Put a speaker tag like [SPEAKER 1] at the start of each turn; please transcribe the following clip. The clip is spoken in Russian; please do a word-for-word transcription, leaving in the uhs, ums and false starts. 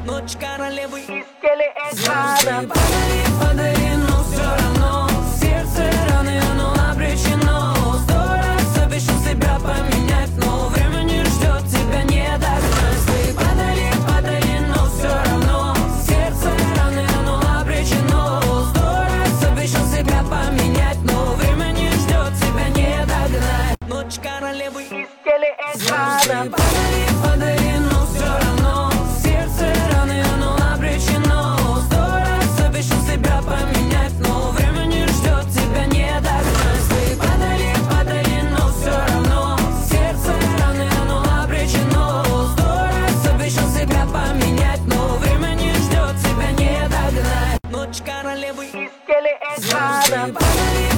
[SPEAKER 1] Ночь королевы из телеэкрана. Подари, подари, но все равно сердце раны, оно обречено. Сто раз обещал себя поменять, но время не ждет, тебя не догнать. Ты подари, подари, но все равно сердце раны, оно обречено. Сто раз обещал себя поменять, но время не ждет, тебя не догнать. Ночь королевы из телеэкрана. Подари, подари, но все равно сердце раны, оно обречено. Сто раз обещал себя поменять, но время не ждет, тебя не догнать. Ты подари, подари, но все равно сердце раны, оно обречено. Сто раз обещал себя поменять, но время не ждет, тебя не догнать. Ночь королевы из телеэкрана. Подари,